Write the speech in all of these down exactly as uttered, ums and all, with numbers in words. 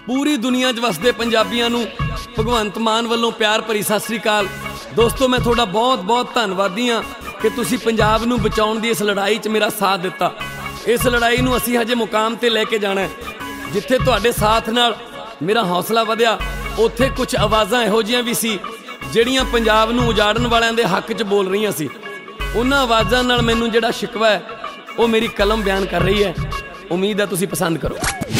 पूरी दुनिया च वसदे पंजाबियां नूं भगवंत मान वालों प्यार भरी सत श्री अकाल। दोस्तों मैं थोड़ा बहुत बहुत धन्नवादी हाँ कि तुसी पंजाब नूं बचाउण दी इस लड़ाई च मेरा साथ दिता। इस लड़ाई नूं असीं हजे मुकाम ते लैके जाना है जिथे तुहाडे साथ नाल मेरा हौसला वधिया, उत्थे कुछ आवाज़ां इहो जिहियां भी सी ਜਿਹੜੀਆਂ पंजाब नूं उजाड़न वालियां दे हक च बोल रही सी। उन्हां आवाज़ां नाल मैनूं जिहड़ा शिकवा है वो मेरी कलम बयान कर रही है। उम्मीद है तुसीं पसंद करो।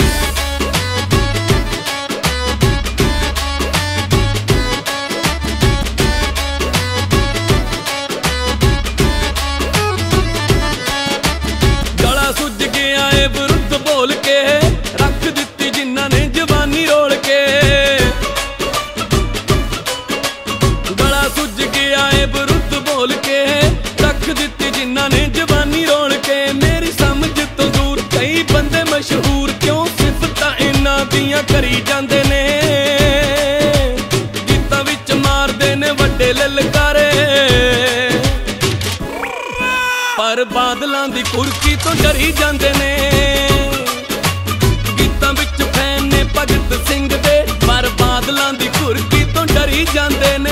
गला सुज गया है विरुद्ध बोल के, रख दित्ती जिन्हां ने जवानी रोल के। गला सुज गया है विरुद्ध बोल के, रख दित्ती जिन्हां ने जवानी रोल के। मेरी समझ तो दूर कई बंदे मशहूर, क्यों सिफतां इन्हां दियां करी जांदे ने। गीतां विच मारदे ने वड्डे ललकारे, पर बादलां दी कुरकी तो डरी जांदे ने। गीतां विच फैन ने भगत सिंह दे, पर बादलां दी कुरकी तो डरी जांदे ने।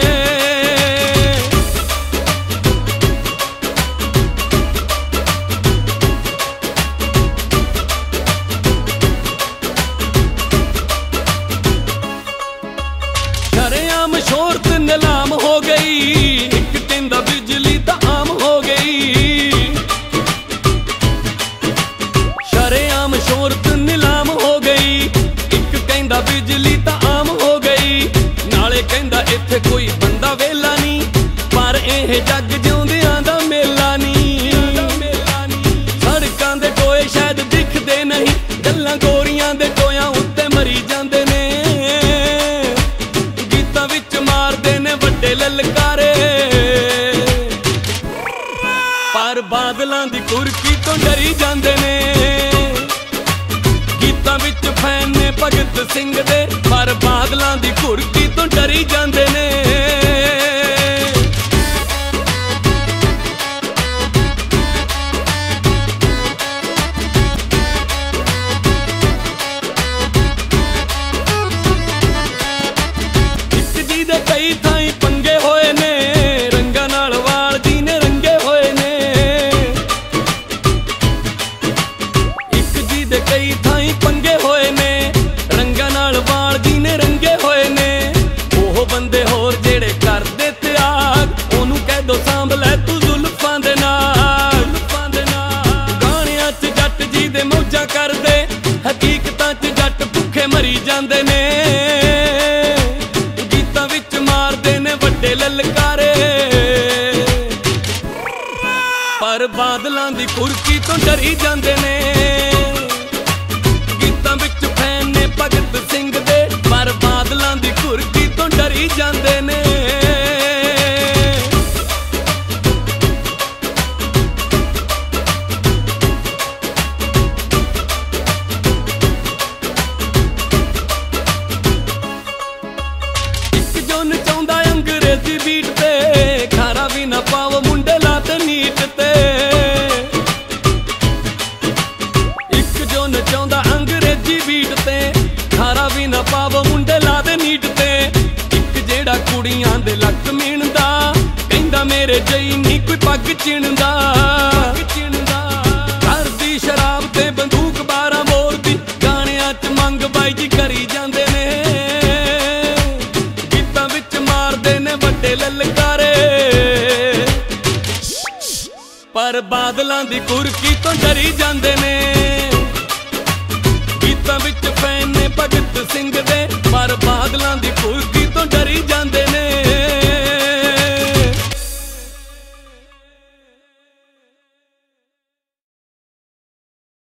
शरेआम शोहरत नीलाम हो गई, एक कहंदा बिजली तां आम हो गई। शरेआम शोहरत नीलाम हो गई, एक कहंदा बिजली तां आम हो गई। नाले कहंदा इत्थे कोई बंदा वेला नहीं, पर इह जग जिउंदियां दा मेला नहीं। सड़कां दे टोए शायद दिखदे नहीं, गल्लां गोरियां दे टोयां उत्ते मरी जांदे ने। ललकारे, पर बादलां दी कुरकी तो डरी जांदे ने। गीतां विच फैन ने भगत सिंह दे, पर बादलां दी कुरकी तो डरी जांदे ने। इक जी दे कई थाई पंगे होए ने, रंगां नाल वाल जी ने रंगे होए ने। इक जी दे कई थाई पंगे होए ने, रंगां नाल वाल जी ने रंगे होए ने। ओह बंदे होर जेड़े करदे त्याग, ओनू कह दो सांभ लै तू जुल्फां दे नाल। गाणियां च जट जी दे मौजां करदे, हकीकतां च जट भुखे मरी जांदे ने। गीतां विच मारदे ने वड्डे ललकारे, पर बादलां दी कुरकी तो डरी जांदे ने। गीतां विच फैन ने भगत सिंह दे, पर बादलां दी कुरकी तो डरी जांदे ने। इक जोन चाहुंदा अंग्रेजी बीट ते, खारा भी ना पाओ मुंडे लाते नीट ते। इक जोन चाहुंदा अंग्रेजी बीट ते, खारा भी ना पाओ मुंडे लाते नीट ते। इक जेड़ा कुड़ियां दे लक मीणदा, कहंदा मेरे जई नी कोई पग चिणदा। घर दी शराब ते बंदूक बारां बोर दी, गाणियां च मंग बाई जी करी जांदे ने। गीतां विच मारदे ने वड्डे ललकारे, पर बादलां दी कुरकी तो डरी जांदे